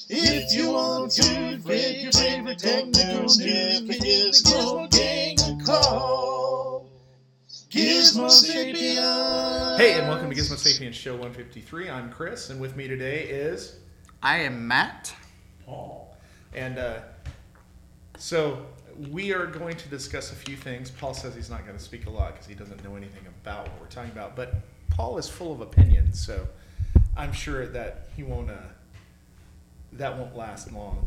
If you want to get your favorite technical news, give the Gizmo Gang a call. Gizmo Sapien. Hey, and welcome to Gizmo Sapien Show 153. I'm Chris, and with me today is I am Matt. Paul. And so we are going to discuss a few things. Paul says he's not going to speak a lot because he doesn't know anything about what we're talking about. But Paul is full of opinions, so I'm sure that he won't. That won't last long.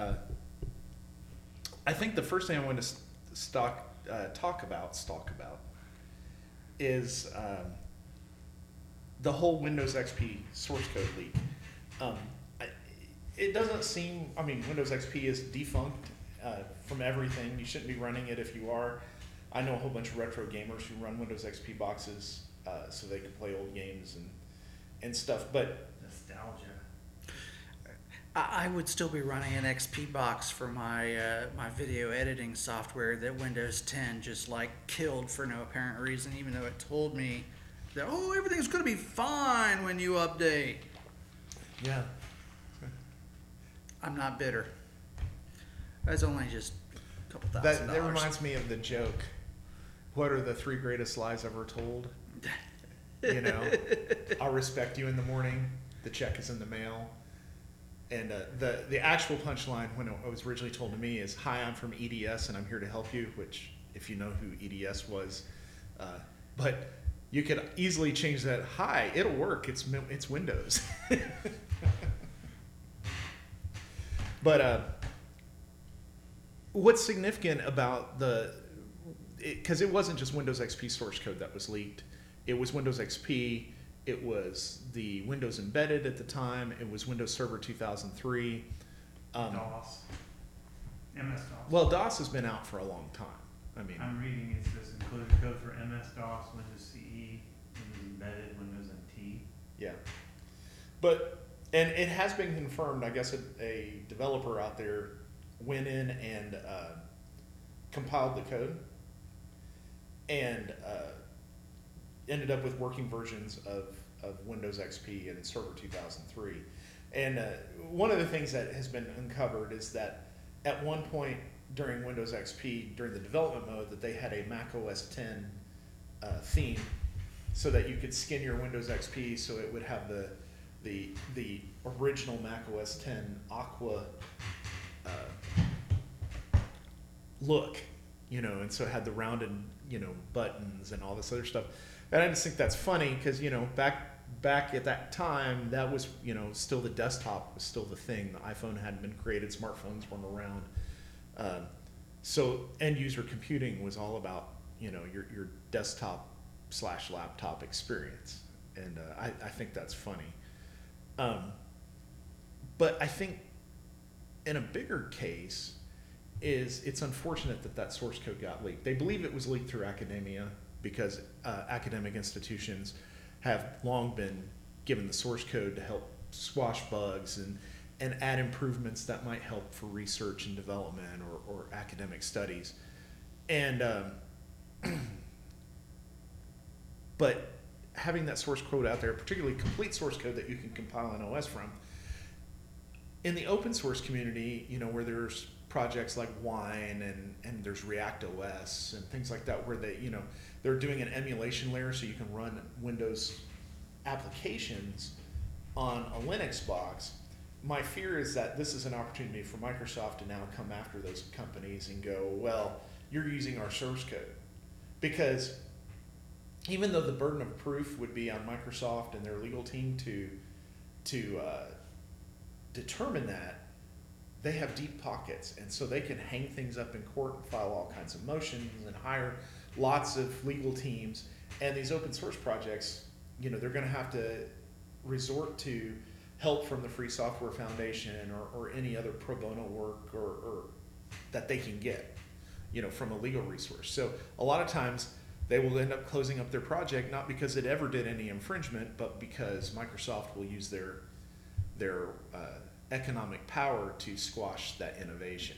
I think the first thing I want to talk about is the whole Windows XP source code leak. It doesn't seem, Windows XP is defunct from everything. You shouldn't be running it if you are. I know a whole bunch of retro gamers who run Windows XP boxes so they can play old games and stuff, but nostalgia. I would still be running an XP box for my my video editing software that Windows 10 just killed for no apparent reason, even though it told me that everything's going to be fine when you update. Yeah. I'm not bitter. That's only just a couple $1,000. That reminds me of the joke. What are the 3 greatest lies ever told? I'll respect you in the morning. The check is in the mail. And the actual punchline when it was originally told to me is, "Hi, I'm from EDS and I'm here to help you," which, if you know who EDS was, but you could easily change that. "Hi, it'll work. It's Windows." But what's significant about because it wasn't just Windows XP source code that was leaked. It was Windows XP. It was the Windows Embedded at the time. It was Windows Server 2003. DOS. MS-DOS. Well, DOS has been out for a long time. I'm reading it says included code for MS-DOS, Windows CE, Windows Embedded, Windows NT. Yeah. But, and it has been confirmed, I guess a developer out there went in and compiled the code and ended up with working versions of Windows XP and Server 2003. And one of the things that has been uncovered is that at one point during Windows XP, during the development mode, that they had a Mac OS 10 theme so that you could skin your Windows XP so it would have the original Mac OS 10 Aqua look, and so it had the rounded, buttons and all this other stuff. And I just think that's funny because, back at that time, that was, still the desktop was still the thing. The iPhone hadn't been created. Smartphones weren't around. So end user computing was all about, your desktop / laptop experience. And I think that's funny. But I think in a bigger case it's unfortunate that source code got leaked. They believe it was leaked through academia, because academic institutions have long been given the source code to help squash bugs and add improvements that might help for research and development or academic studies. And but having that source code out there, particularly complete source code that you can compile an OS from, in the open source community, where there's projects like Wine and there's React OS and things like that, where they're doing an emulation layer so you can run Windows applications on a Linux box. My fear is that this is an opportunity for Microsoft to now come after those companies and go, well, you're using our source code. Because even though the burden of proof would be on Microsoft and their legal team to determine that, they have deep pockets, and so they can hang things up in court and file all kinds of motions and hire lots of legal teams. And these open source projects, they're going to have to resort to help from the Free Software Foundation or any other pro bono work or that they can get, from a legal resource. So a lot of times they will end up closing up their project, not because it ever did any infringement, but because Microsoft will use their economic power to squash that innovation.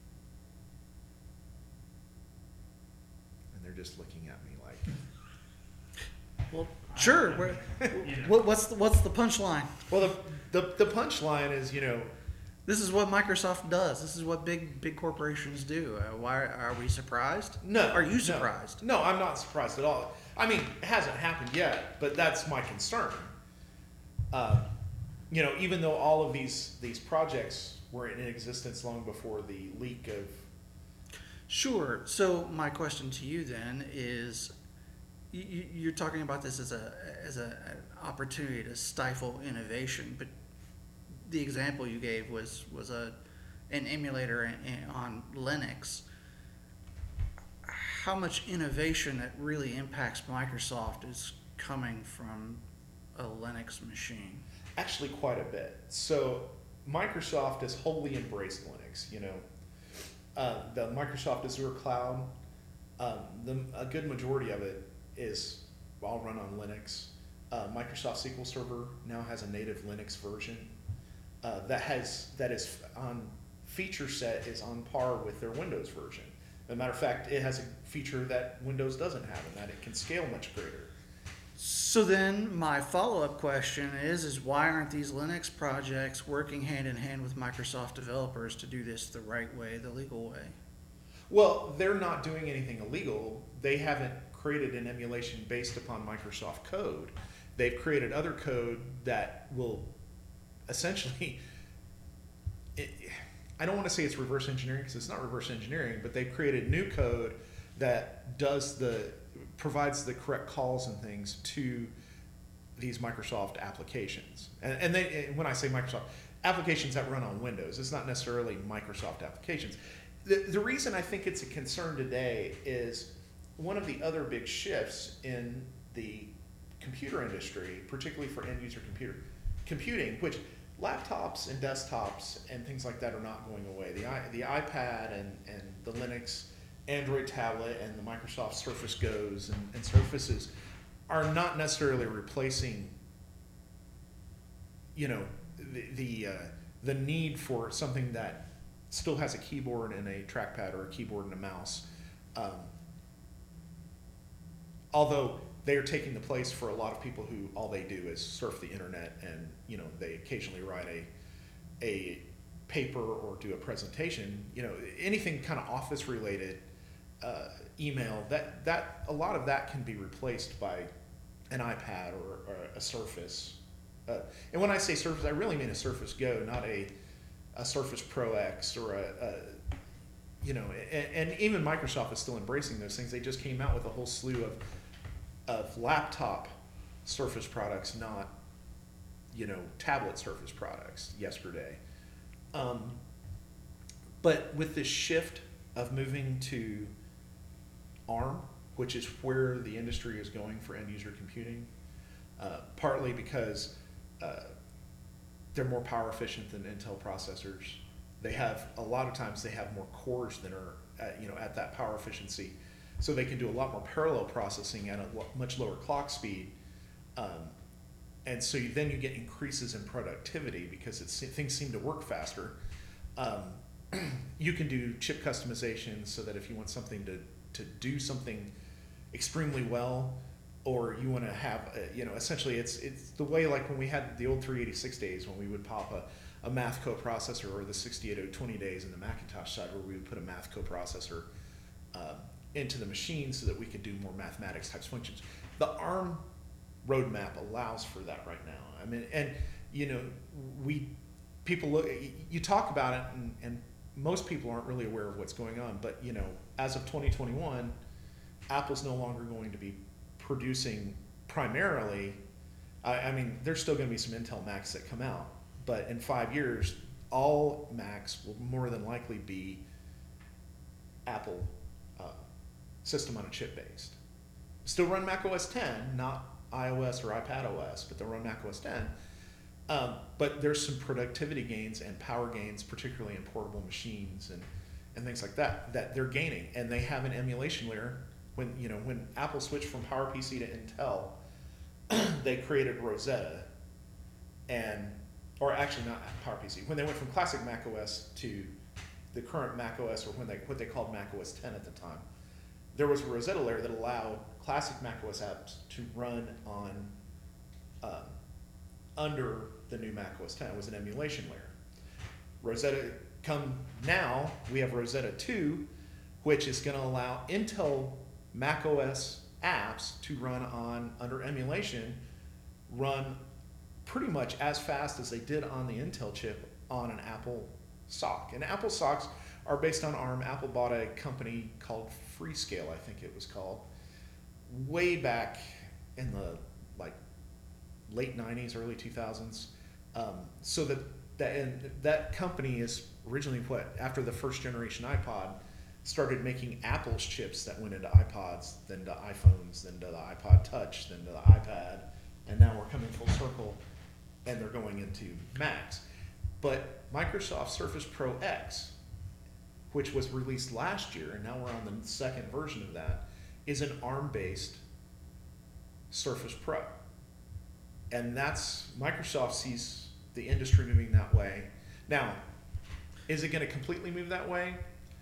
And they're just looking at me like, well, sure. What's the punchline? Well, the punchline is, This is what Microsoft does. This is what big corporations do. Why are we surprised? No. Are you no. surprised? No, I'm not surprised at all. I mean, it hasn't happened yet, but that's my concern. Even though all of these projects were in existence long before the leak of. Sure. So my question to you then is, you're talking about this as an opportunity to stifle innovation, but the example you gave was an emulator on Linux. How much innovation that really impacts Microsoft is coming from a Linux machine? Actually, quite a bit. So Microsoft has wholly embraced Linux. The Microsoft Azure cloud, a good majority of it is all run on Linux. Microsoft SQL Server now has a native Linux version that is on feature set is on par with their Windows version. As a matter of fact, it has a feature that Windows doesn't have, and that it can scale much greater. So then my follow-up question is why aren't these Linux projects working hand in hand with Microsoft developers to do this the right way, the legal way? Well, they're not doing anything illegal. They haven't created an emulation based upon Microsoft code. They've created other code that will essentially, I don't want to say it's reverse engineering because it's not reverse engineering, but they've created new code that provides the correct calls and things to these Microsoft applications. And when I say Microsoft, applications that run on Windows, it's not necessarily Microsoft applications. The reason I think it's a concern today is one of the other big shifts in the computer industry, particularly for end user computing, which laptops and desktops and things like that are not going away. The iPad and the Linux Android tablet and the Microsoft Surface Go's and Surfaces are not necessarily replacing, the need for something that still has a keyboard and a trackpad or a keyboard and a mouse. Although they are taking the place for a lot of people who all they do is surf the internet and they occasionally write a paper or do a presentation. Anything kind of office related, email, that a lot of that can be replaced by an iPad or a Surface. And when I say Surface, I really mean a Surface Go, not a Surface Pro X or and even Microsoft is still embracing those things. They just came out with a whole slew of laptop Surface products, not tablet Surface products yesterday. But with this shift of moving to ARM, which is where the industry is going for end user computing, partly because they're more power efficient than Intel processors. A lot of times they have more cores that are at that power efficiency, so they can do a lot more parallel processing at a much lower clock speed, and so then you get increases in productivity because things seem to work faster. You can do chip customization so that if you want something to do something extremely well, or you want to have essentially it's the way like when we had the old 386 days when we would pop a math coprocessor, or the 68020 days in the Macintosh side where we would put a math coprocessor into the machine so that we could do more mathematics types functions. The ARM roadmap allows for that right now. I mean, and people look, you talk about it, and most people aren't really aware of what's going on. But as of 2021, Apple's no longer going to be producing primarily. I mean, there's still going to be some Intel Macs that come out, but in 5 years, all Macs will more than likely be Apple system on a chip based. Still run Mac OS 10, not iOS or iPad OS, but they'll run Mac OS 10. But there's some productivity gains and power gains, particularly in portable machines and things like that they're gaining, and they have an emulation layer. When Apple switched from PowerPC to Intel, they created Rosetta, or actually not PowerPC. When they went from classic Mac OS to the current Mac OS, or what they called Mac OS 10 at the time, there was a Rosetta layer that allowed classic Mac OS apps to run on under the new Mac OS 10. It was an emulation layer. Rosetta come now, we have Rosetta 2, which is going to allow Intel macOS apps to run under emulation, run pretty much as fast as they did on the Intel chip on an Apple SoC. And Apple SoCs are based on ARM. Apple bought a company called Freescale, I think it was called, way back in the late 90s, early 2000s. So that company is originally after the first generation iPod, started making Apple's chips that went into iPods, then to iPhones, then to the iPod Touch, then to the iPad, and now we're coming full circle, and they're going into Macs. But Microsoft Surface Pro X, which was released last year, and now we're on the second version of that, is an ARM-based Surface Pro. And Microsoft sees the industry moving that way. Now, is it going to completely move that way?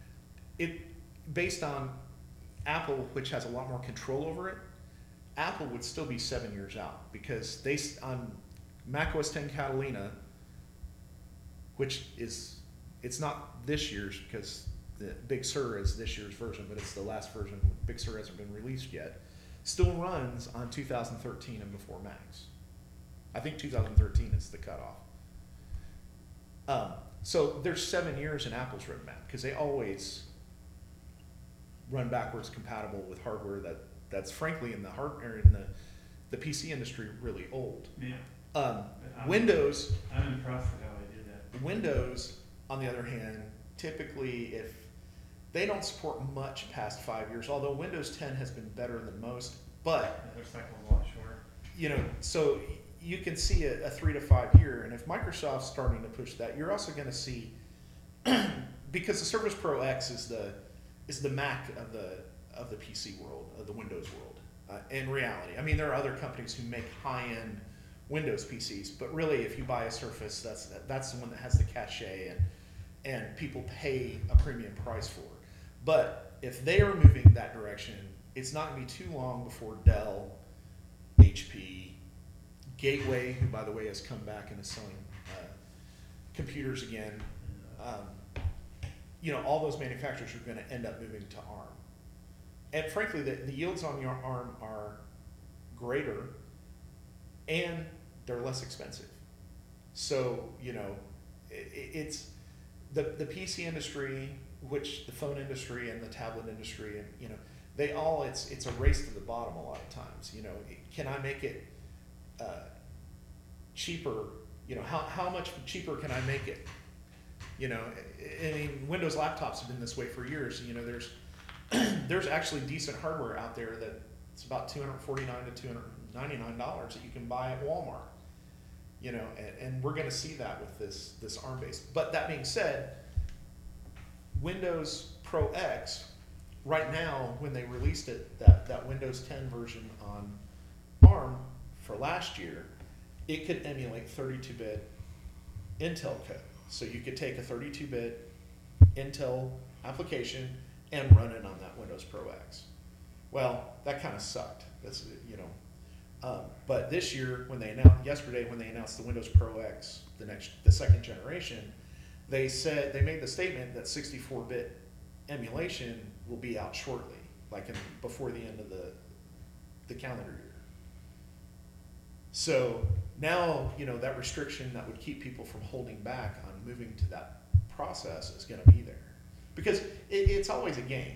Based on Apple, which has a lot more control over it, Apple would still be 7 years out, because on macOS 10 Catalina, which it's not this year's, because the Big Sur is this year's version, but it's the last version. Big Sur hasn't been released yet. Still runs on 2013 and before Macs. I think 2013 is the cutoff. So there's 7 years in Apple's roadmap, because they always run backwards compatible with hardware that's frankly in the PC industry really old. Yeah. Windows. I'm impressed with how they did that. Windows, on the other hand, typically if they don't support much past 5 years, although Windows 10 has been better than most, but Their cycle is a lot shorter. So you can see a 3 to 5 year, and if Microsoft's starting to push that, you're also going to see, because the Surface Pro X is the Mac of the PC world, of the Windows world. In reality, I mean, there are other companies who make high-end Windows PCs, but really, if you buy a Surface, that's the one that has the cachet and people pay a premium price for. But if they are moving that direction, it's not going to be too long before Dell, HP, Gateway, who by the way has come back and is selling computers again. All those manufacturers are going to end up moving to ARM. And frankly, the yields on your ARM are greater, and they're less expensive. So, it's the PC industry, which the phone industry and the tablet industry, and they all, it's a race to the bottom a lot of times. Can I make it cheaper? How much cheaper can I make it? I mean, Windows laptops have been this way for years. There's actually decent hardware out there that it's about $249 to $299 that you can buy at Walmart. And we're going to see that with this ARM base. But that being said, Windows Pro X, right now, when they released it, that Windows 10 version on ARM for last year, it could emulate 32-bit Intel code. So you could take a 32-bit Intel application and run it on that Windows Pro X. Well, that kind of sucked. That's but this year, yesterday when they announced the Windows Pro X, the second generation, they made the statement that 64-bit emulation will be out shortly, before the end of the calendar year. So now, that restriction that would keep people from holding back on moving to that process is going to be there, because it's always a game.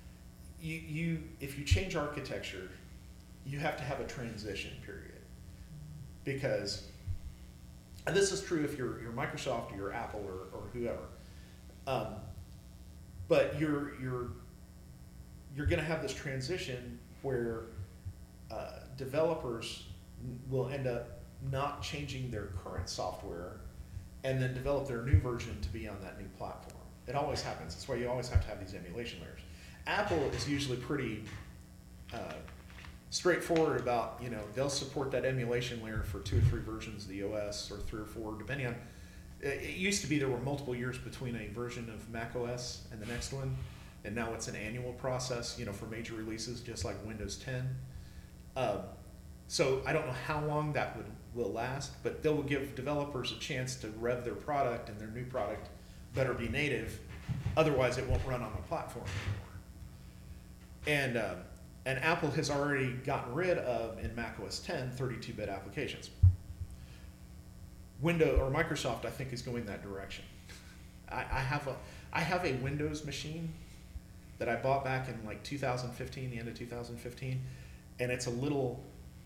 If you change architecture, you have to have a transition period, because, and this is true if you're Microsoft or you're Apple or whoever, but you're going to have this transition where developers will end up not changing their current software and then develop their new version to be on that new platform. It always happens. That's why you always have to have these emulation layers. Apple is usually pretty straightforward about, they'll support that emulation layer for 2 or 3 versions of the OS, or 3 or 4, depending on. It used to be there were multiple years between a version of Mac OS and the next one, and now it's an annual process, for major releases, just like Windows 10. So I don't know how long that will last, but they will give developers a chance to rev their product, and their new product better be native. Otherwise, it won't run on the platform anymore. And Apple has already gotten rid of, in macOS 10, 32-bit applications. Windows or Microsoft, I think, is going that direction. I have a Windows machine that I bought back in like 2015, the end of 2015, and it's a little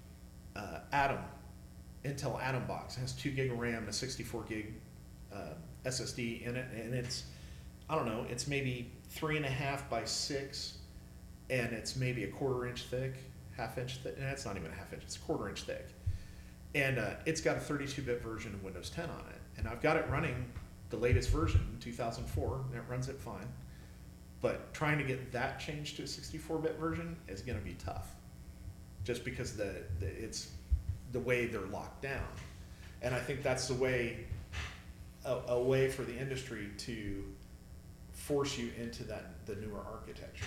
Intel Atom box. It has 2 gig of RAM and a 64 gig SSD in it, and it's, I don't know, it's maybe 3.5 by 6, and it's maybe a 1/4 inch thick, half inch thick. And it's not even a half inch; it's a 1/4 inch thick, and it's got a 32-bit version of Windows 10 on it, and I've got it running the latest version, 2004, and it runs it fine. But trying to get that changed to a 64-bit version is going to be tough, just because it's the way they're locked down, and I think that's the way a way for the industry to force you into the newer architecture.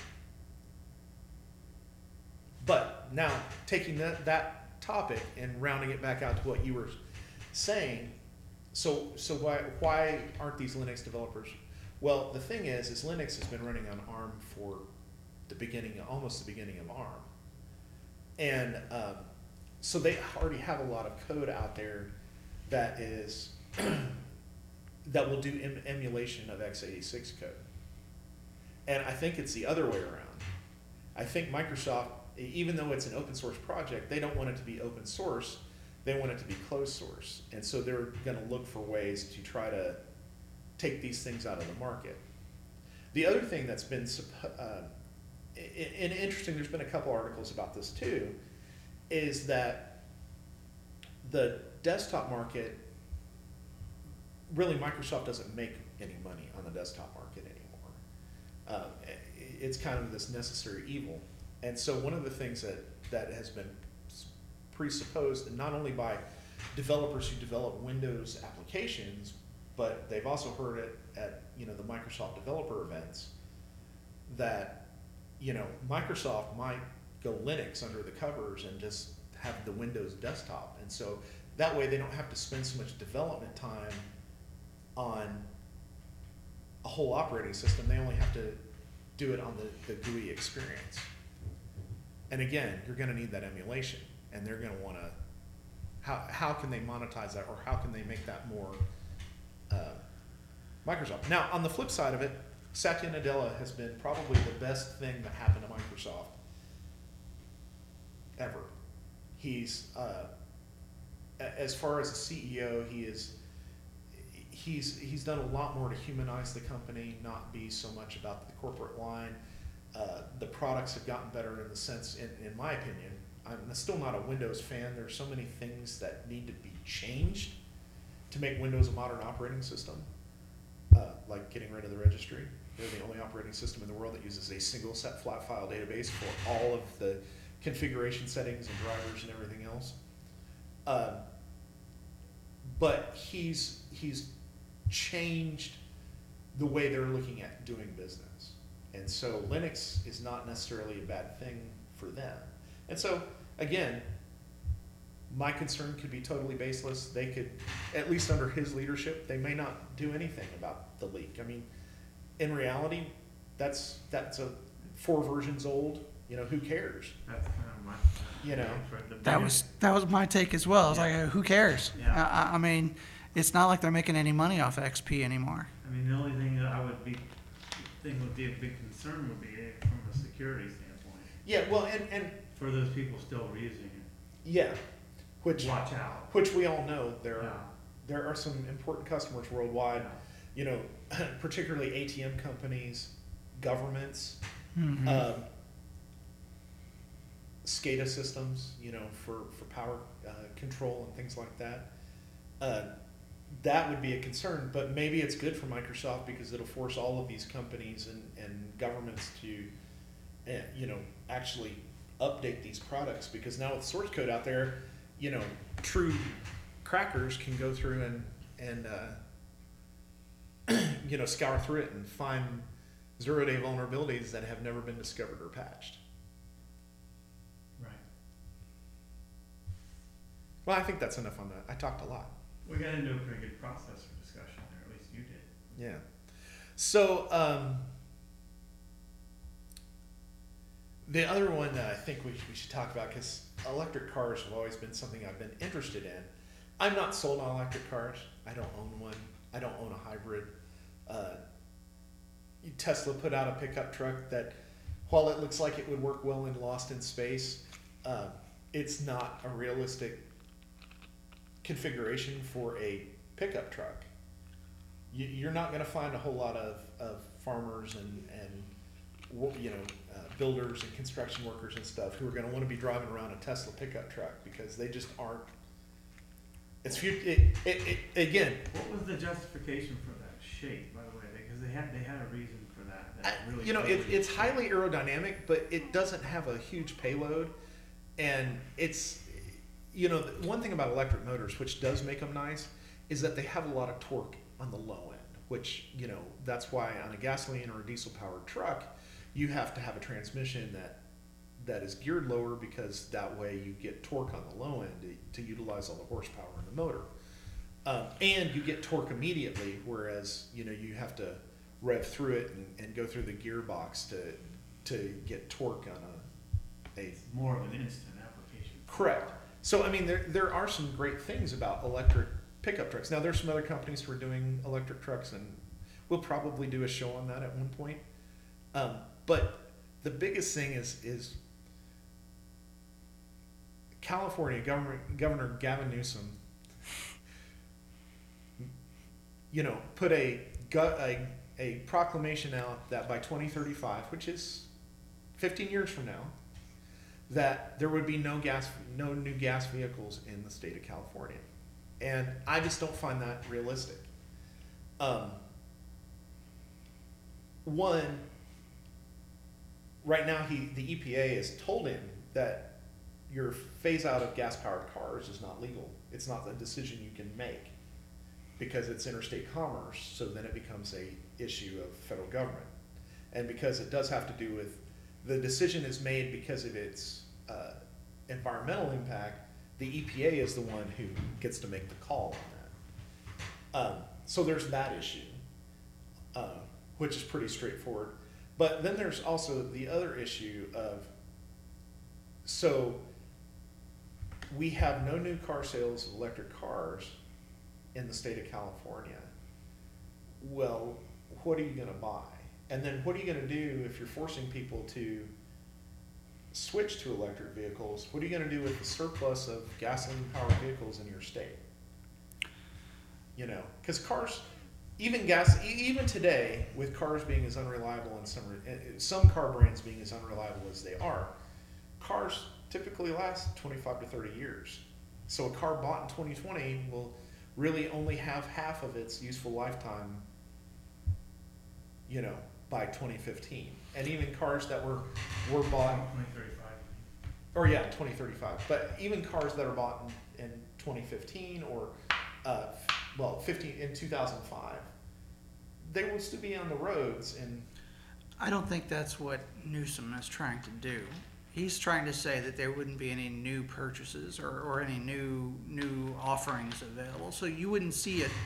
But now taking that topic and rounding it back out to what you were saying, so why aren't these Linux developers? Well, the thing is Linux has been running on ARM for almost the beginning of ARM. And so they already have a lot of code out there that is that will do emulation of x86 code. And I think it's the other way around. I think Microsoft, even though it's an open source project, they don't want it to be open source. They want it to be closed source. And so they're going to look for ways to try to take these things out of the market. The other thing that's been interesting, there's been a couple articles about this too, is that the desktop market, really Microsoft doesn't make any money on the desktop market anymore. It's kind of this necessary evil. And so one of the things that has been presupposed, not only by developers who develop Windows applications, but they've also heard it at the Microsoft developer events, that Microsoft might go Linux under the covers and just have the Windows desktop, and so that way they don't have to spend so much development time on a whole operating system. They only have to do it on the GUI experience. And again, you're going to need that emulation, and they're going to want to, how can they monetize that, or how can they make that more Microsoft? Now, on the flip side of it, Satya Nadella has been probably the best thing that happened to Microsoft ever. He's, as far as a CEO, he's done a lot more to humanize the company, not be so much about the corporate line. The products have gotten better in the sense, in my opinion. I'm still not a Windows fan. There's so many things that need to be changed to make Windows a modern operating system, like getting rid of the registry. They're the only operating system in the world that uses a single set flat file database for all of the configuration settings and drivers and everything else. But he's changed the way they're looking at doing business. And so Linux is not necessarily a bad thing for them. And so, again, my concern could be totally baseless. They could, at least under his leadership, they may not do anything about the leak. I mean, in reality, that's 4 versions old. Who cares? That's kind of my. That was my take as well. I was like, who cares? Yeah. I mean, it's not like they're making any money off XP anymore. I mean, the only thing that would be a big concern would be from a security standpoint. Yeah, well, and for those people still using it. Yeah, which watch out. Which we all know there are some important customers worldwide. Particularly ATM companies, governments, SCADA systems. For power control and things like that. That would be a concern, but maybe it's good for Microsoft because it'll force all of these companies and governments to, actually update these products, because now with source code out there, true crackers can go through and scour through it and find 0-day vulnerabilities that have never been discovered or patched. Right. Well, I think that's enough on that. I talked a lot. We got into a pretty good processor discussion there, at least you did. Yeah. So the other one that I think we should talk about, because electric cars have always been something I've been interested in. I'm not sold on electric cars. I don't own one. I don't own a hybrid. Tesla put out a pickup truck that, while it looks like it would work well in Lost in Space, it's not a realistic configuration for a pickup truck. You're not going to find a whole lot of farmers and builders and construction workers and stuff who are going to want to be driving around a Tesla pickup truck, because they just aren't. Again. What was the justification for that shape, by the way? Because they had a reason for that. It's highly aerodynamic, but it doesn't have a huge payload, and it's one thing about electric motors, which does make them nice, is that they have a lot of torque on the low end, which that's why on a gasoline or a diesel powered truck you have to have a transmission that is geared lower, because that way you get torque on the low end to utilize all the horsepower in the motor, and you get torque immediately, whereas you have to rev through it and go through the gearbox to get torque on it's more of an instant application. Correct. So I mean, there are some great things about electric pickup trucks. Now there's some other companies who are doing electric trucks, and we'll probably do a show on that at one point. But the biggest thing is California Governor Gavin Newsom, put a proclamation out that by 2035, which is 15 years from now, that there would be no new gas vehicles in the state of California. And I just don't find that realistic. One, right now the EPA has told him that your phase out of gas powered cars is not legal. It's not a decision you can make, because it's interstate commerce, so then it becomes a issue of federal government. And because it does have to do with, the decision is made because of its environmental impact, the EPA is the one who gets to make the call on that. So there's that issue, which is pretty straightforward. But then there's also the other issue of, so we have no new car sales of electric cars in the state of California. Well, what are you going to buy? And then what are you going to do if you're forcing people to switch to electric vehicles? What are you going to do with the surplus of gasoline-powered vehicles in your state? Because cars, even today, with cars being as unreliable and some car brands being as unreliable as they are, cars typically last 25 to 30 years. So a car bought in 2020 will really only have half of its useful lifetime, by 2015. And even cars that were bought 2035. or 2035. But even cars that are bought in 2015 or 2005, they will still be on the roads. And I don't think that's what Newsom is trying to do. He's trying to say that there wouldn't be any new purchases or any new offerings available. So you wouldn't see a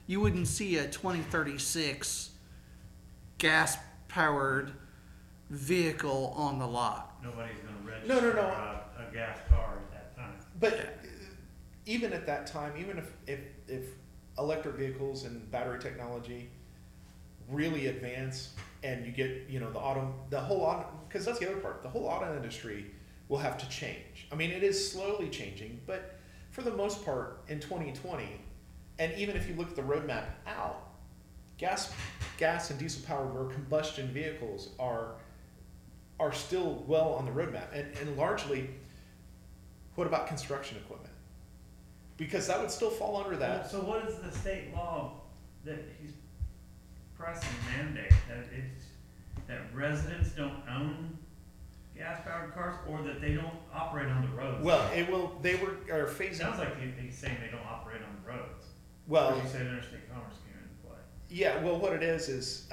2036 gas powered vehicle on the lot. Nobody's going to register a gas car at that time. But even at that time, even if electric vehicles and battery technology really advance, and you get the whole auto, because that's the other part, the whole auto industry will have to change. I mean, it is slowly changing, but for the most part in 2020, and even if you look at the roadmap out, gas and diesel powered or combustion vehicles are still well on the roadmap. And largely, what about construction equipment? Because that would still fall under that. So what is the state law that he's pressing mandate? That residents don't own gas powered cars, or that they don't operate on the roads? Well, are phasing. Sounds like he's saying they don't operate on the roads. Well, or you said interstate commerce came into play. Yeah, well, what it is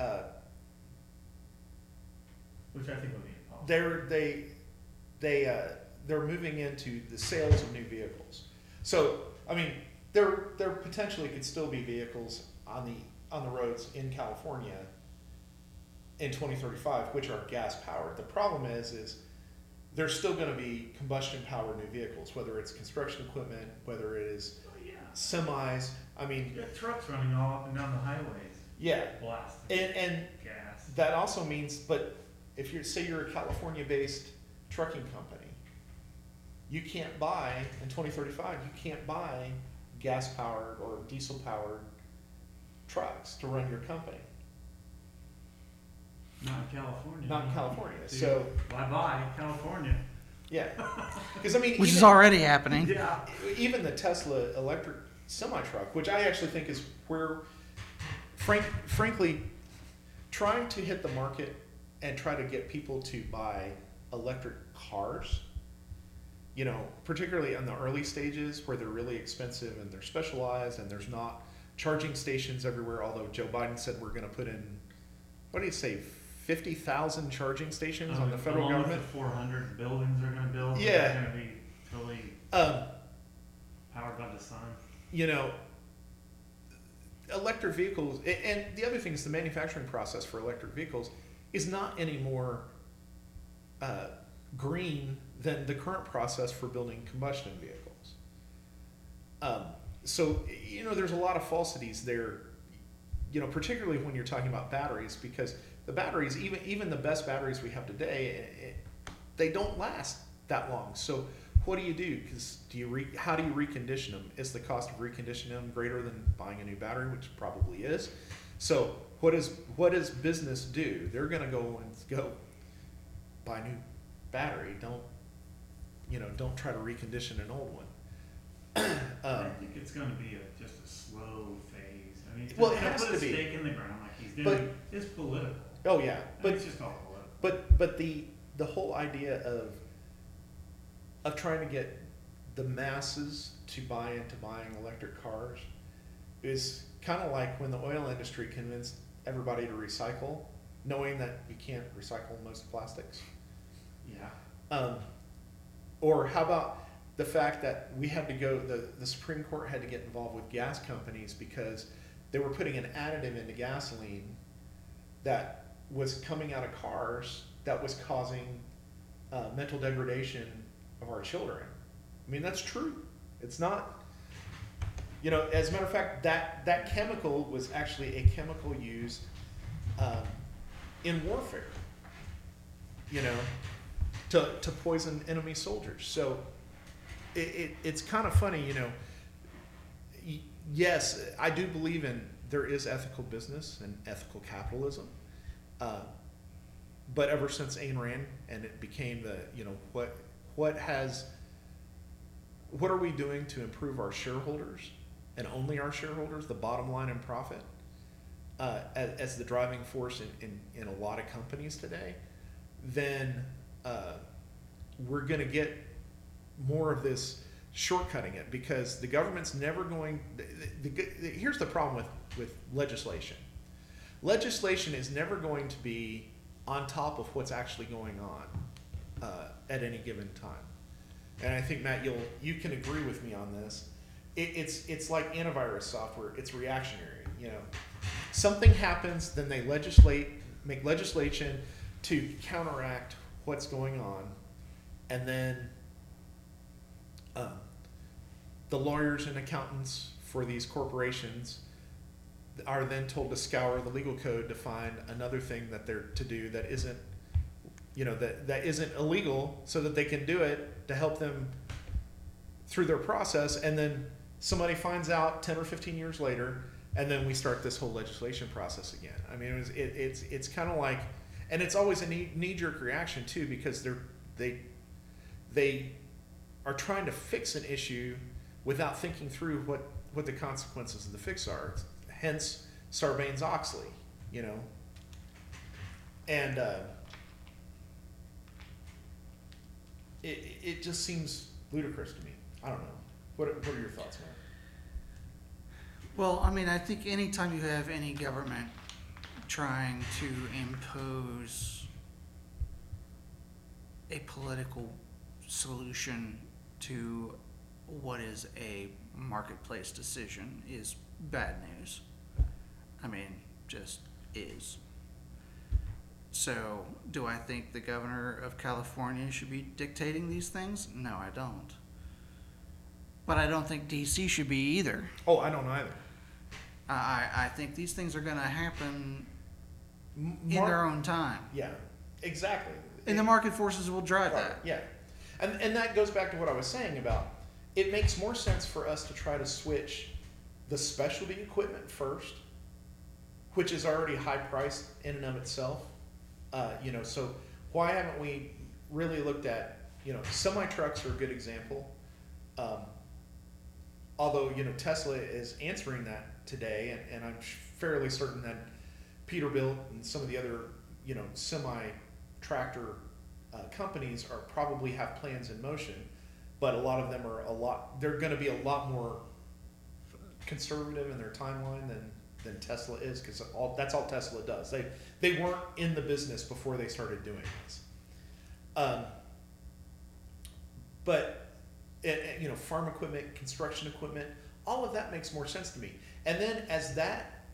which I think would be impossible. they're moving into the sales of new vehicles. So, I mean, there potentially could still be vehicles on the roads in California in 2035 which are gas powered. The problem is there's still going to be combustion powered new vehicles, whether it's construction equipment, whether it is Oh, yeah. semis. I mean, You got trucks running all up and down the highways, yeah, blasting and gas. that also means, but if you're a California based trucking company, you can't buy in 2035. You can't buy gas powered or diesel powered trucks to run your company. Not in California. Not in California. See, So bye-bye, California. yeah, because I mean, Which is even- already happening. Yeah. even the Tesla electric semi truck, which I actually think is where, frankly, trying to hit the market and try to get people to buy electric cars, you know, particularly in the early stages where they're really expensive and they're specialized and there's not charging stations everywhere. Although Joe Biden said we're going to put in, what did he say, 50,000 charging stations on the federal along government? With the 400 buildings they're going to build. Yeah. They're going to be totally powered by the sun. You know, electric vehicles, and the other thing is the manufacturing process for electric vehicles is not any more green than the current process for building combustion vehicles. So, you know, there's a lot of falsities there, you know, particularly when you're talking about batteries, because the batteries, even the best batteries we have today, they don't last that long. So what do you do? Because how do you recondition them? Is the cost of reconditioning them greater than buying a new battery, which probably is? So what does business do? They're going to go buy a new battery. Don't try to recondition an old one. I think it's going to be just a slow phase. I mean, Well, it to has put to a be. stake in the ground like he's doing But- is political. Oh yeah, but It's just all political. But the whole idea of trying to get the masses to buy into buying electric cars is kind of like when the oil industry convinced everybody to recycle, knowing that you can't recycle most plastics. Yeah. Or how about the fact that we had to go, the Supreme Court had to get involved with gas companies because they were putting an additive into gasoline that was coming out of cars that was causing mental degradation of our children. I mean, that's true. It's not, you know, as a matter of fact, that chemical was actually a chemical used in warfare, you know, to poison enemy soldiers. So it's kind of funny, you know. Yes, I do believe there is ethical business and ethical capitalism. But ever since Ayn Rand and it became what are we doing to improve our shareholders and only our shareholders, the bottom line and profit, as the driving force in a lot of companies today, then we're going to get more of this shortcutting it, because the government's never going. Here's the problem with legislation. Legislation is never going to be on top of what's actually going on at any given time. And I think, Matt, you can agree with me on this. It's like antivirus software. It's reactionary. You know, something happens, then they make legislation to counteract what's going on, and then the lawyers and accountants for these corporations are then told to scour the legal code to find another thing that they're to do that isn't, you know, that isn't illegal, so that they can do it to help them through their process. And then somebody finds out 10 or 15 years later, and then we start this whole legislation process again. I mean, it's kind of like, and it's always a knee-jerk reaction too, because they are trying to fix an issue without thinking through what the consequences of the fix are. Hence Sarbanes-Oxley, you know. And it just seems ludicrous to me. I don't know. What are your thoughts, Mark? Well, I mean, I think anytime you have any government trying to impose a political solution to what is a marketplace decision is bad news. I mean, just is. So, do I think the governor of California should be dictating these things? No, I don't. But I don't think DC should be either. Oh, I don't either. I think these things are going to happen in their own time. Yeah, exactly. And the market forces will drive that. Yeah. And that goes back to what I was saying about it makes more sense for us to try to switch the specialty equipment first, which is already high priced in and of itself. So why haven't we really looked at, semi trucks are a good example. Although, Tesla is answering that today, and I'm fairly certain that Peterbilt and some of the other, semi tractor companies are probably have plans in motion, but a lot of them are they're going to be a lot more conservative in their timeline than Tesla is, because that's all Tesla does. They weren't in the business before they started doing this. But farm equipment, construction equipment, all of that makes more sense to me. And then as that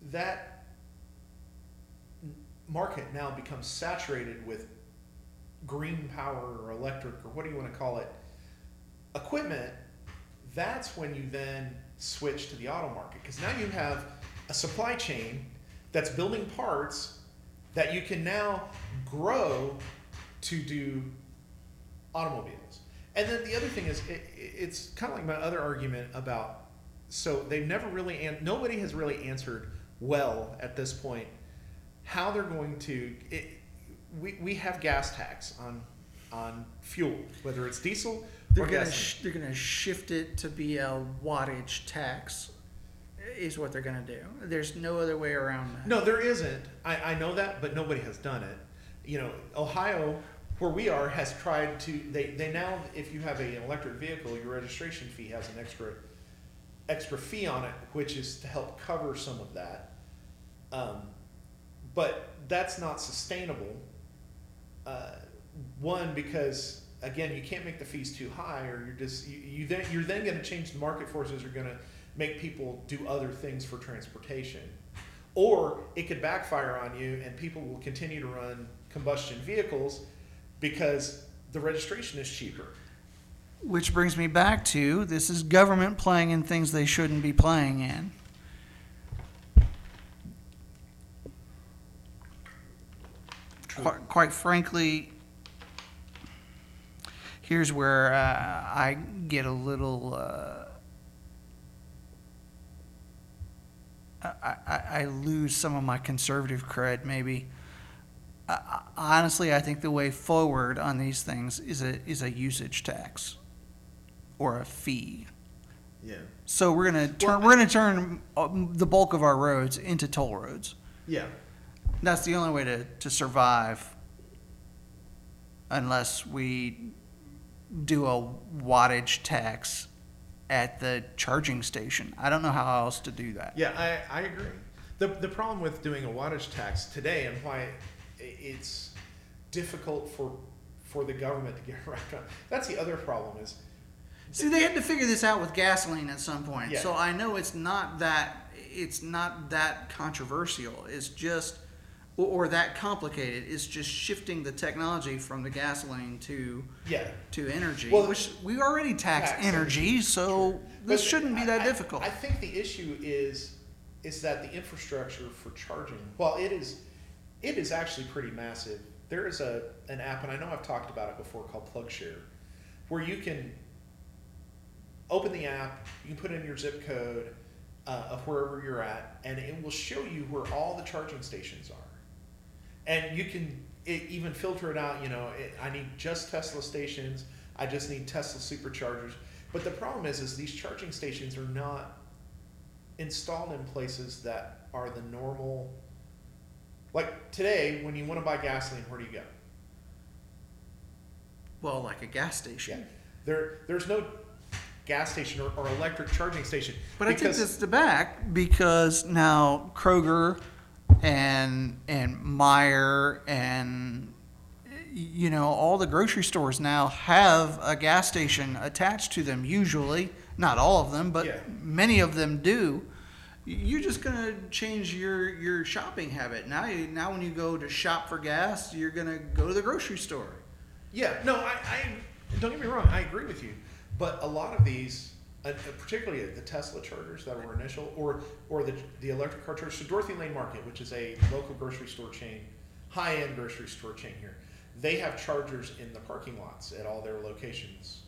market now becomes saturated with green power or electric or what do you want to call it, equipment, that's when you then switch to the auto market, because now you have a supply chain that's building parts that you can now grow to do automobiles. And then the other thing is, it's kind of like my other argument about, so they've never really, nobody has really answered well at this point how they're going to, we have gas tax on fuel, whether it's diesel or gasoline. They're gonna shift it to be a wattage tax, is what they're gonna do. There's no other way around that. No, there isn't. I know that, but nobody has done it. Ohio, where we are, has tried to. They now, if you have an electric vehicle, your registration fee has an extra fee on it, which is to help cover some of that. But that's not sustainable. One, because again, you can't make the fees too high, or you're then going to change the market forces. Are going to make people do other things for transportation, or it could backfire on you, and people will continue to run combustion vehicles because the registration is cheaper. Which brings me back to, this is government playing in things they shouldn't be playing in. Quite frankly, here's where I get a little, I lose some of my conservative cred, maybe. Honestly, I think the way forward on these things is a usage tax or a fee. Yeah. So we're gonna turn the bulk of our roads into toll roads. Yeah. That's the only way to survive, unless we do a wattage tax at the charging station. I don't know how else to do that. Yeah, I agree. The problem with doing a wattage tax today, and why it's difficult for the government to get around, that's the other problem is. See, they had to figure this out with gasoline at some point. Yeah. So I know it's not that controversial. It's just, or that complicated. It's just shifting the technology from the gasoline to energy, which we already tax energy, so this shouldn't be that difficult. I think the issue is that the infrastructure for charging, while it is actually pretty massive. There is an app, and I know I've talked about it before, called PlugShare, where you can open the app, you can put in your zip code of wherever you're at, and it will show you where all the charging stations are. And you can even filter it out, I need just Tesla stations, I just need Tesla superchargers. But the problem is these charging stations are not installed in places that are the normal. Like today, when you want to buy gasoline, where do you go? Well, like a gas station. Yeah. There's no gas station or electric charging station. But I take this back, because now Kroger and Meijer and you know, all the grocery stores now have a gas station attached to them, usually. Not all of them, but Yeah. many of them do. You're just going to change your shopping habit. Now when you go to shop for gas, you're going to go to the grocery store. Yeah, no, I don't get me wrong, I agree with you. But a lot of these, particularly the Tesla chargers that were initial, or the electric car chargers, so Dorothy Lane Market, which is a local grocery store chain, high-end grocery store chain here, they have chargers in the parking lots at all their locations.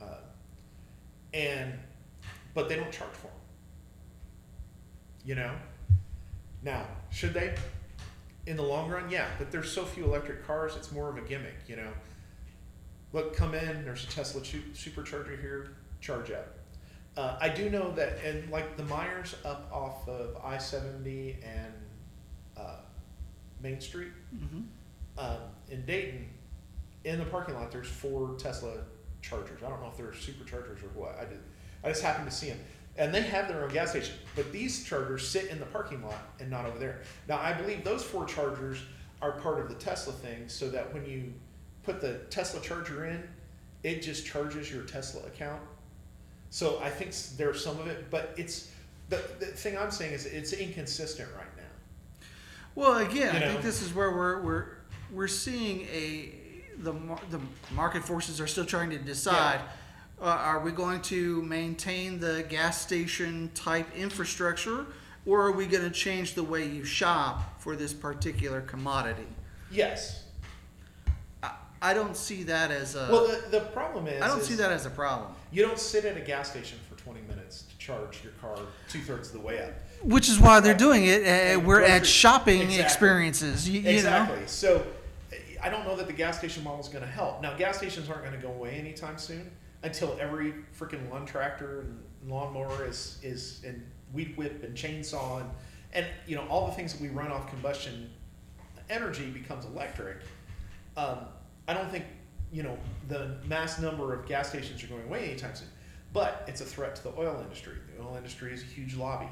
But they don't charge for them. You know? Now, should they? In the long run, yeah, but there's so few electric cars, it's more of a gimmick, you know? Look, come in, there's a Tesla supercharger here, charge up. I do know that, and like the Myers up off of I-70 and Main Street, in Dayton, in the parking lot, there's 4 Tesla chargers. I don't know if they're superchargers or what. I just happened to see them. And they have their own gas station. But these chargers sit in the parking lot and not over there. Now, I believe those 4 chargers are part of the Tesla thing, so that when you put the Tesla charger in, it just charges your Tesla account. So I think there's some of it, but it's the thing I'm saying is it's inconsistent right now. Well, again, You I think know? this is where we're seeing the market forces are still trying to decide. Are we going to maintain the gas station type infrastructure, or are we going to change the way you shop for this particular commodity? Yes. I don't see that as a. Well, the problem is I don't see that as a problem. You don't sit at a gas station for 20 minutes to charge your car 2/3 of the way up. Which is why they're doing it. We're at Grocery- shopping Exactly. experiences. You Exactly. know. So I don't know that the gas station model is going to help. Now, gas stations aren't going to go away anytime soon until every freaking lawn tractor and lawnmower is and weed whip and chainsaw and you know all the things that we run off combustion energy becomes electric. I don't think you know the mass number of gas stations are going away anytime soon, but it's a threat to the oil industry. The oil industry is a huge lobby.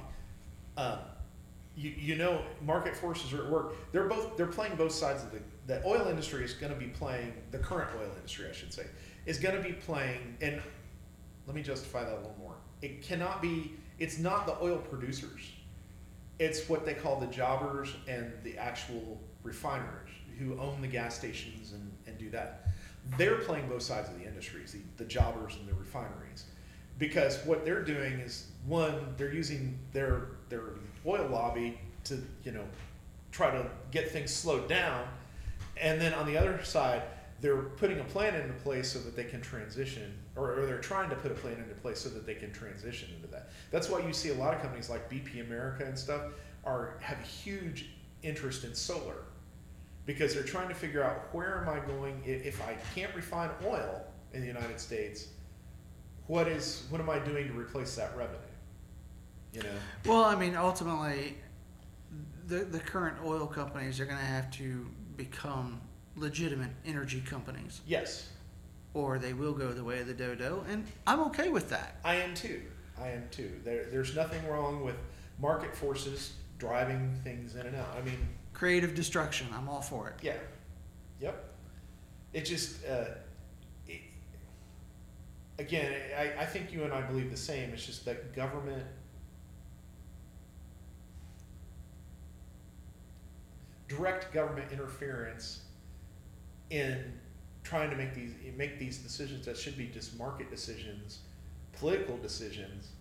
You know, market forces are at work. They're playing both sides of the oil industry is going to be playing, the current oil industry, I should say, is going to be playing, and let me justify that a little more. It cannot be, it's not the oil producers. It's what they call the jobbers and the actual refiners who own the gas stations and do that. They're playing both sides of the industries, the jobbers and the refineries. Because what they're doing is, one, they're using their oil lobby to, you know, try to get things slowed down. And then on the other side, they're putting a plan into place so that they can transition, or they're trying to put a plan into place so that they can transition into that. That's why you see a lot of companies like BP America and stuff have a huge interest in solar, because they're trying to figure out, where am I going if I can't refine oil in the United States? What am I doing to replace that revenue? You know. Well, I mean, ultimately, the current oil companies are going to have to become legitimate energy companies, Yes, or they will go the way of the dodo, and I'm okay with that. I am too. There's nothing wrong with market forces driving things in and out. I mean, Creative destruction, I'm all for it. yeah, yep. It just, again, I think you and I believe the same. It's just that direct government interference in trying to make these decisions that should be just market decisions, political decisions,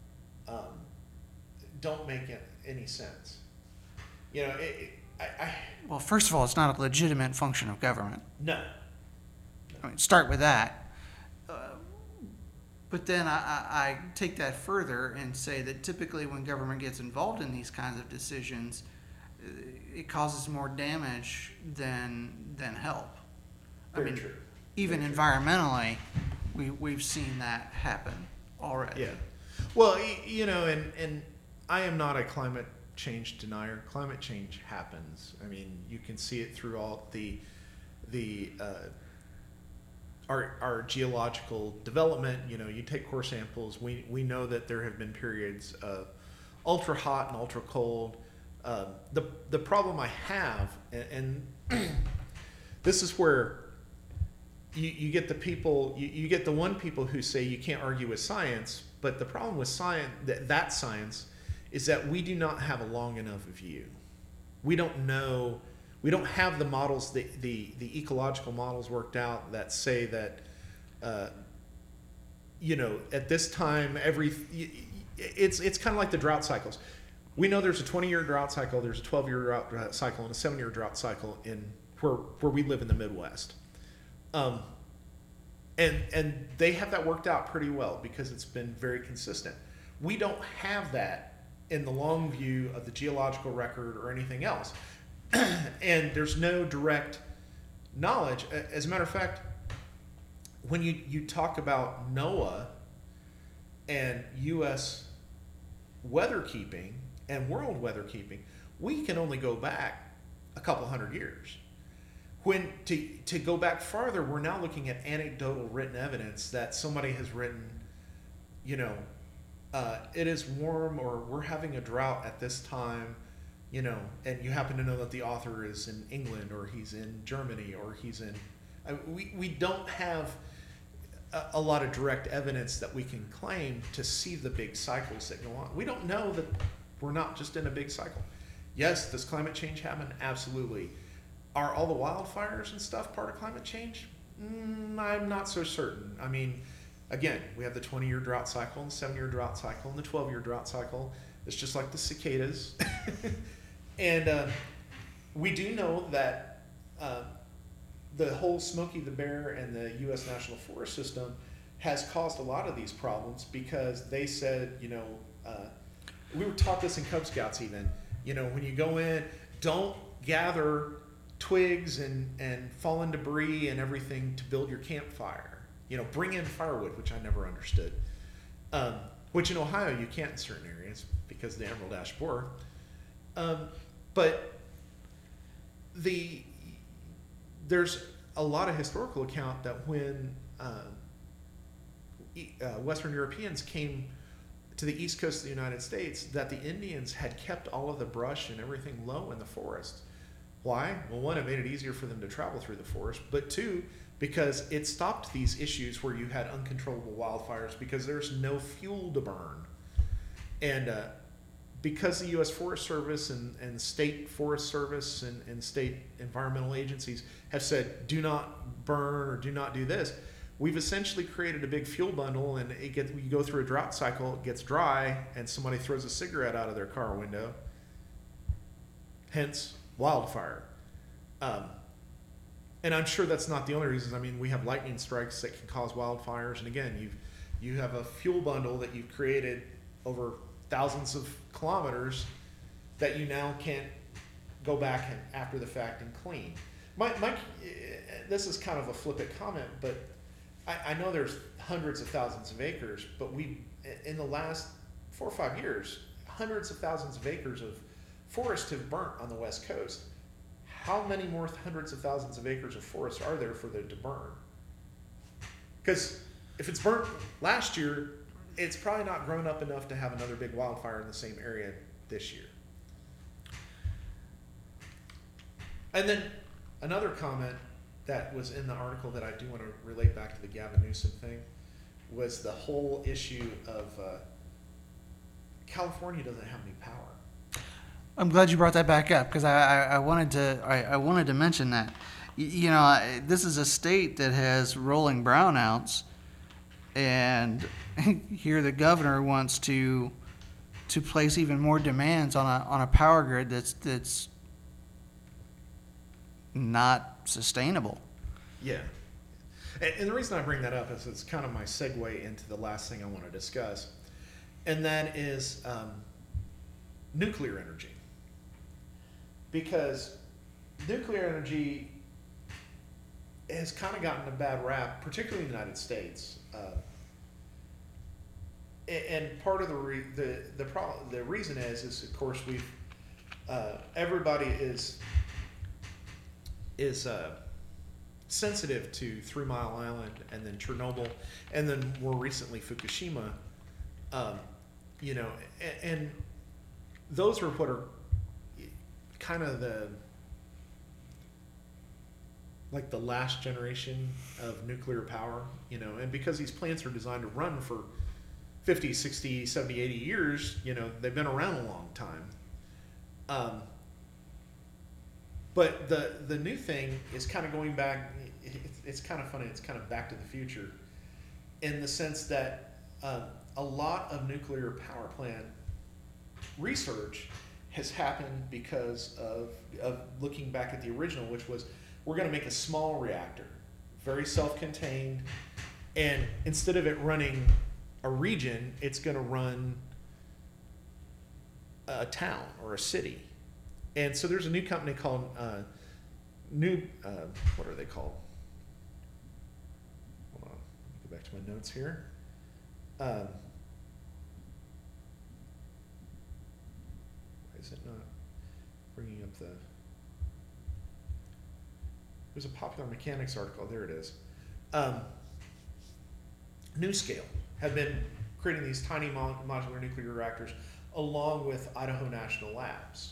don't make any sense. You know, Well, first of all, it's not a legitimate function of government. no. I mean, start with that. But then I take that further and say that typically when government gets involved in these kinds of decisions, it causes more damage than help. Very true. Even Very true. environmentally, we've seen that happen already. Yeah. Well, you know, and I am not a climate change denier. Climate change happens. I mean, you can see it through all our geological development. You know, you take core samples. We know that there have been periods of ultra hot and ultra cold. The problem I have, and this is where you get the people, you get the one people who say you can't argue with science, but the problem with science, that science, is that we do not have a long enough view. We don't know, we don't have the models, the ecological models worked out that say that, at this time, it's kind of like the drought cycles. We know there's a 20-year drought cycle, there's a 12-year drought cycle, and a 7-year drought cycle in where we live in the Midwest. And they have that worked out pretty well because it's been very consistent. We don't have that in the long view of the geological record or anything else. And there's no direct knowledge. As a matter of fact, when you talk about NOAA and U.S. weather keeping and world weather keeping, we can only go back a couple hundred years. When to go back farther, we're now looking at anecdotal written evidence that somebody has written, it is warm, or we're having a drought at this time, and you happen to know that the author is in England, or he's in Germany, or he's in. We don't have a lot of direct evidence that we can claim to see the big cycles that go on. We don't know that we're not just in a big cycle. Yes, does climate change happen? Absolutely. Are all the wildfires and stuff part of climate change? I'm not so certain. I mean, again, we have the 20-year drought cycle and the 7-year drought cycle and the 12-year drought cycle. It's just like the cicadas. And we do know that the whole Smokey the Bear and the U.S. National Forest System has caused a lot of these problems because they said, we were taught this in Cub Scouts even, when you go in, don't gather twigs and fallen debris and everything to build your campfire. Bring in firewood, which I never understood. Which in Ohio you can't in certain areas because of the emerald ash borer. But there's a lot of historical account that when Western Europeans came to the east coast of the United States, that the Indians had kept all of the brush and everything low in the forest. Why? Well, one, it made it easier for them to travel through the forest, but two, because it stopped these issues where you had uncontrollable wildfires because there's no fuel to burn. And because the U.S. Forest Service and state Forest Service and state environmental agencies have said, do not burn or do not do this, we've essentially created a big fuel bundle, and you go through a drought cycle, it gets dry, and somebody throws a cigarette out of their car window. Hence, wildfire. And I'm sure that's not the only reason. I mean, we have lightning strikes that can cause wildfires, and again, you have a fuel bundle that you've created over thousands of kilometers that you now can't go back and after the fact and clean. Mike, this is kind of a flippant comment, but I know there's hundreds of thousands of acres, but in the last 4 or 5 years, hundreds of thousands of acres of forest have burnt on the West Coast. How many more hundreds of thousands of acres of forest are there for them to burn? Because if it's burnt last year, it's probably not grown up enough to have another big wildfire in the same area this year. And then another comment that was in the article that I do want to relate back to the Gavin Newsom thing was the whole issue of California doesn't have any power. I'm glad you brought that back up because I wanted to mention that. This is a state that has rolling brownouts, and here the governor wants to place even more demands on a power grid that's not sustainable. Yeah. And the reason I bring that up is it's kind of my segue into the last thing I want to discuss, and that is nuclear energy. Because nuclear energy has kind of gotten a bad rap, particularly in the United States. And part of the reason is of course everybody is sensitive to 3 Mile Island and then Chernobyl and then more recently Fukushima. And those are what are kind of like the last generation of nuclear power, and because these plants are designed to run for 50, 60, 70, 80 years, they've been around a long time. But the new thing is kind of going back, it's kind of funny, it's kind of back to the future in the sense that a lot of nuclear power plant research has happened because of looking back at the original, which was, we're going to make a small reactor, very self-contained, and instead of it running a region, it's going to run a town or a city. And so there's a new company called what are they called? Hold on, go back to my notes here. Why is it not bringing up the? There's a Popular Mechanics article. There it is. NuScale have been creating these tiny modular nuclear reactors along with Idaho National Labs.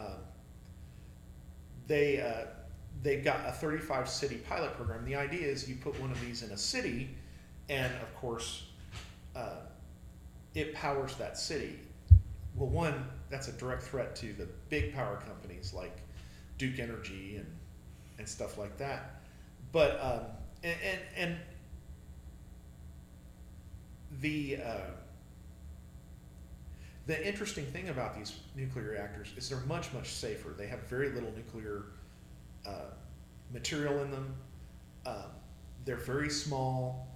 They've got a 35-city pilot program. The idea is you put one of these in a city, and of course, it powers that city. Well, one, that's a direct threat to the big power companies like Duke Energy and stuff like that. But and the interesting thing about these nuclear reactors is they're much, much safer. They have very little nuclear material in them. They're very small.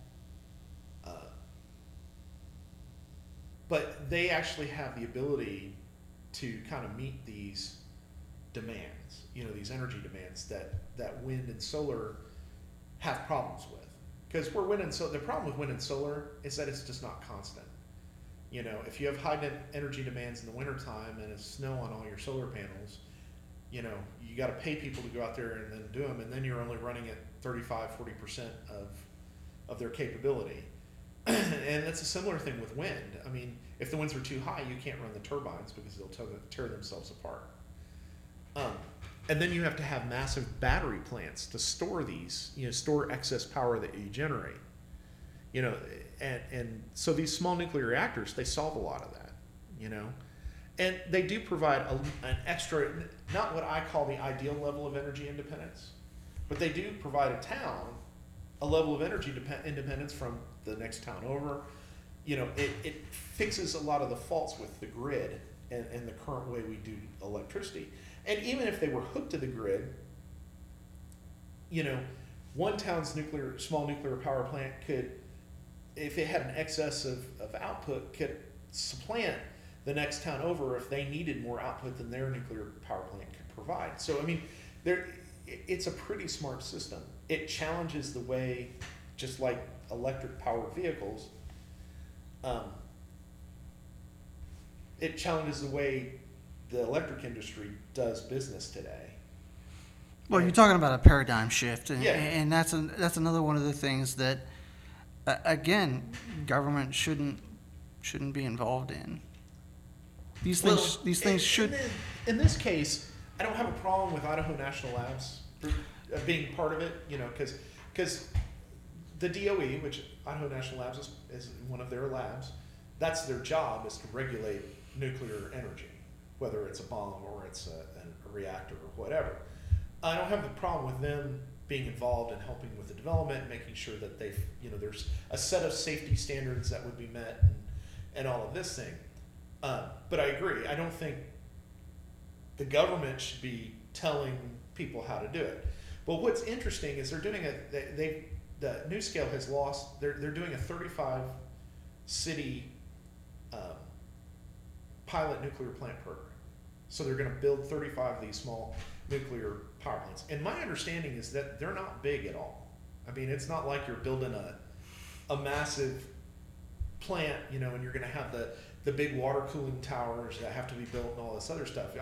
But they actually have the ability to kind of meet these demands, these energy demands that wind and solar have problems with. Because the problem with wind and solar is that it's just not constant. If you have high energy demands in the wintertime and it's snow on all your solar panels, you got to pay people to go out there and then do them, and then you're only running at 35-40% of their capability. And it's a similar thing with wind. I mean, if the winds are too high, you can't run the turbines because they'll tear themselves apart. And then you have to have massive battery plants to store these, store excess power that you generate. And so these small nuclear reactors, they solve a lot of that, And they do provide an extra, not what I call the ideal level of energy independence, but they do provide a town a level of energy independence from the next town over. It fixes a lot of the faults with the grid and the current way we do electricity. And even if they were hooked to the grid, one town's small nuclear power plant could, if it had an excess of output, could supplant the next town over if they needed more output than their nuclear power plant could provide. So, I mean, it's a pretty smart system. It challenges the way, just like electric powered vehicles, it challenges the way the electric industry does business today. Well, you're talking about a paradigm shift, and, Yeah. and that's another one of the things that, again, government shouldn't be involved in. These things should. In this case, I don't have a problem with Idaho National Labs being part of it, because the DOE, which Idaho National Labs is one of their labs, that's their job, is to regulate nuclear energy, whether it's a bomb or it's a reactor or whatever. I don't have the problem with them being involved in helping with the development, making sure that there's a set of safety standards that would be met and all of this thing. But I agree. I don't think the government should be telling people how to do it. But what's interesting is they're doing the NuScale has lost. They're doing a 35 city pilot nuclear plant program. So they're going to build 35 of these small nuclear power plants. And my understanding is that they're not big at all. I mean, it's not like you're building a massive plant, and you're going to have the big water cooling towers that have to be built and all this other stuff.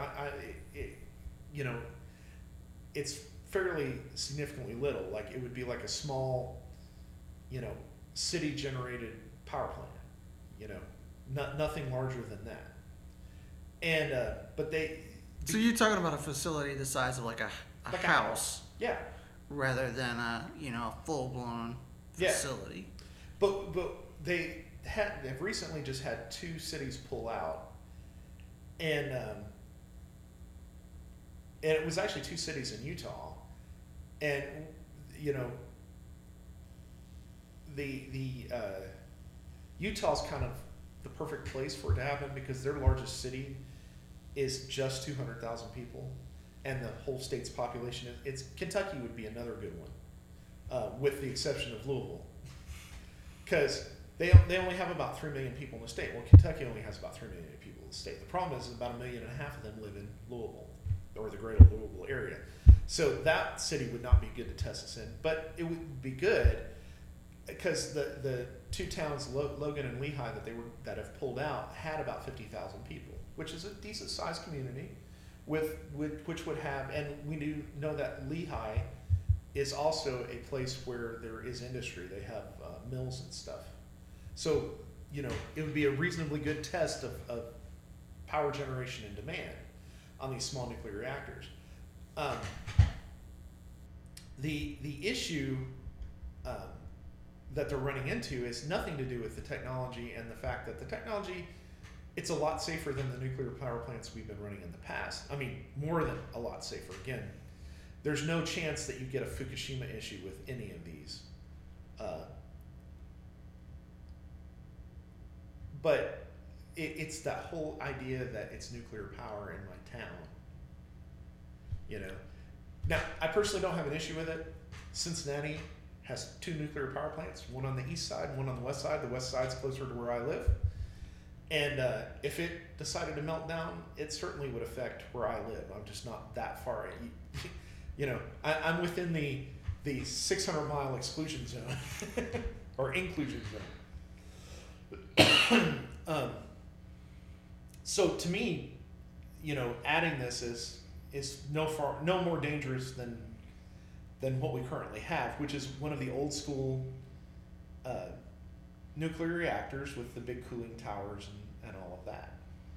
It's fairly significantly little. Like, it would be like a small, city generated power plant, nothing larger than that. And, but So you're talking about a facility the size of like a house. Yeah. rather than a full-blown Yeah. facility. But they've recently just had 2 cities pull out, and it was actually 2 cities in Utah, and the Utah's kind of the perfect place for it to happen because their largest city is just 200,000 people, and the whole state's population Kentucky would be another good one, with the exception of Louisville, because they only have about 3 million people in the state. Well, Kentucky only has about 3 million people in the state. The problem is about 1.5 million of them live in Louisville or the greater Louisville area. So that city would not be good to test this in, but it would be good because the 2 towns, Logan and Lehigh, that have pulled out had about 50,000 people, which is a decent sized community, which would have, and we do know that Lehigh is also a place where there is industry. They have mills and stuff. So, it would be a reasonably good test of power generation and demand on these small nuclear reactors. The issue that they're running into is nothing to do with the technology and the fact that the technology, it's a lot safer than the nuclear power plants we've been running in the past. I mean, more than a lot safer. Again, there's no chance that you get a Fukushima issue with any of these. But it's that whole idea that it's nuclear power in my town. Now, I personally don't have an issue with it. Cincinnati has 2 nuclear power plants, one on the east side, one on the west side. The west side's closer to where I live. And if it decided to melt down, it certainly would affect where I live. I'm just not that far. I'm within the 600-mile exclusion zone or inclusion zone. So to me, adding this is no more dangerous than what we currently have, which is one of the old school nuclear reactors with the big cooling towers and all of that.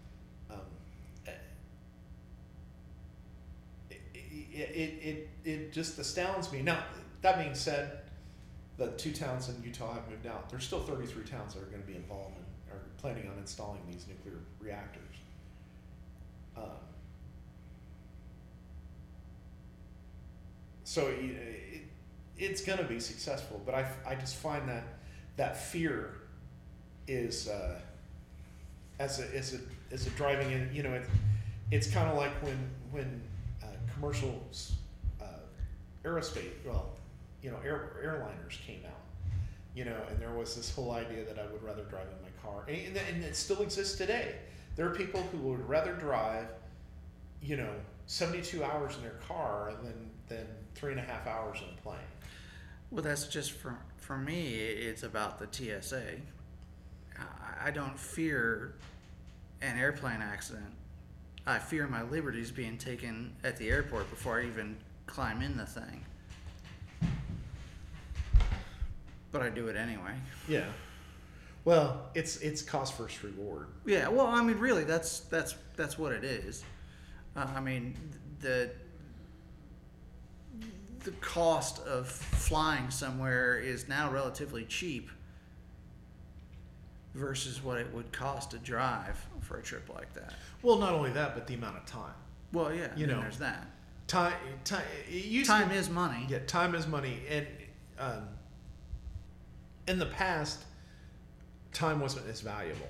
It just astounds me. Now, that being said, the 2 towns in Utah have moved out. There's still 33 towns that are going to be involved in or planning on installing these nuclear reactors. So it's going to be successful, but I just find that fear is as a driving in. It's kind of like when commercial aerospace, airliners came out, and there was this whole idea that I would rather drive in my car, and it still exists today. There are people who would rather drive, 72 hours in their car than 3.5 hours in a plane. Well, that's just for me. It's about the TSA. I don't fear an airplane accident. I fear my liberties being taken at the airport before I even climb in the thing. But I do it anyway. Yeah. Well, it's cost versus reward. Yeah. Well, I mean, really, that's what it is. The cost of flying somewhere is now relatively cheap versus what it would cost to drive for a trip like that. Well, not only that, but the amount of time. Well, yeah, there's that. Time is money. Yeah, time is money, and in the past, time wasn't as valuable.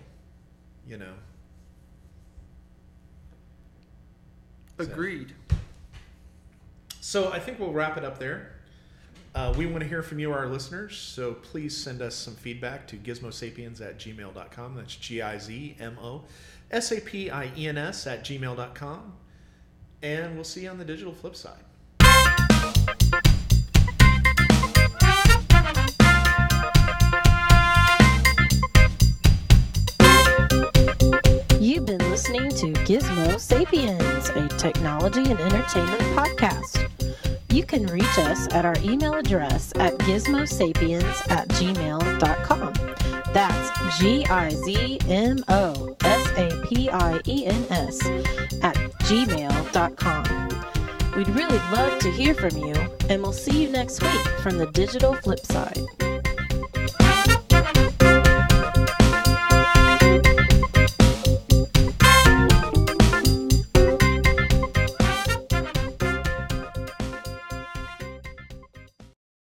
Agreed. So I think we'll wrap it up there. We want to hear from you, our listeners, so please send us some feedback to gizmosapiens@gmail.com. That's GIZMOSAPIENS@gmail.com. And we'll see you on the digital flip side. You've been listening to Gizmo Sapiens, a technology and entertainment podcast. You can reach us at our email address at gizmosapiens@gmail.com. That's GIZMOSAPIENS@gmail.com. We'd really love to hear from you, and we'll see you next week from the digital flip side.